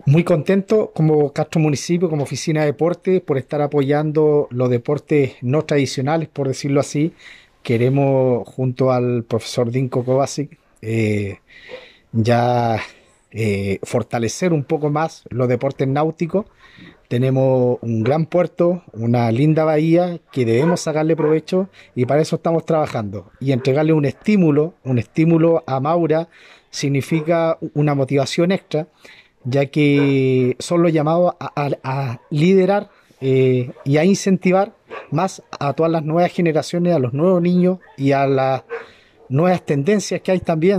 Muy contento como Castro Municipio, como oficina de deporte, por estar apoyando los deportes no tradicionales, por decirlo así. Queremos, junto al profesor Dinko Kovacic, ya fortalecer un poco más los deportes náuticos. Tenemos un gran puerto, una linda bahía que debemos sacarle provecho y para eso estamos trabajando. Y entregarle un estímulo a Maura significa una motivación extra, ya que son los llamados a liderar y a incentivar más a todas las nuevas generaciones, a los nuevos niños y a las nuevas tendencias que hay también